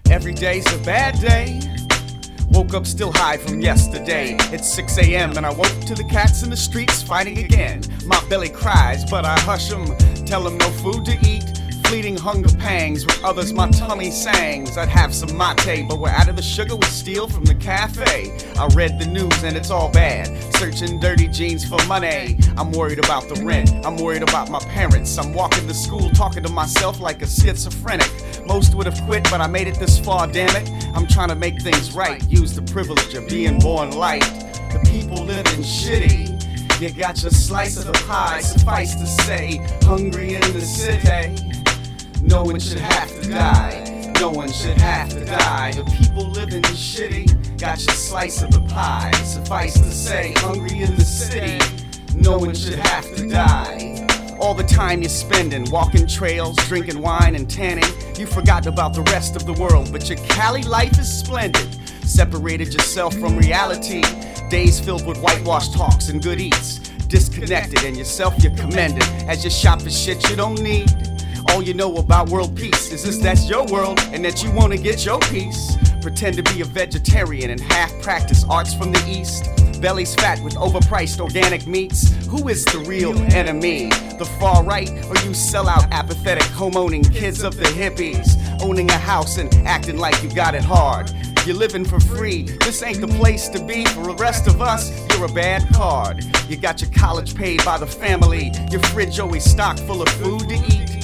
Every day's a bad day. Woke up still high from yesterday. It's 6 a.m. and I woke to the cats in the streets fighting again. My belly cries, but I hush 'em, tell 'em no food to eat. Fleeting hunger pangs, with others my tummy sangs. I'd have some mate, but we're out of the sugar we steal from the cafe. I read the news and it's all bad, searching dirty jeans for money. I'm worried about the rent, I'm worried about my parents. I'm walking to school talking to myself like a schizophrenic. Most would have quit, but I made it this far, damn it. I'm trying to make things right, use the privilege of being born light. The people living shitty, you got your slice of the pie. Suffice to say, hungry in the city. No one should have to die, no one should have to die. The people living shitty, got your slice of the pie. Suffice to say, hungry in the city, no one should have to die. All the time you're spending, walking trails, drinking wine and tanning. You forgot about the rest of the world, but your Cali life is splendid. Separated yourself from reality, days filled with whitewashed talks and good eats. Disconnected and yourself you're commended, as you shop for shit you don't need. All you know about world peace is this, that's your world, and that you wanna get your piece. Pretend to be a vegetarian and half practice arts from the east. Bellies fat with overpriced organic meats. Who is the real enemy? The far right, or you sellout apathetic home-owning kids of the hippies? Owning a house and acting like you got it hard. You're living for free, this ain't the place to be. For the rest of us, you're a bad card. You got your college paid by the family, your fridge always stocked full of food to eat.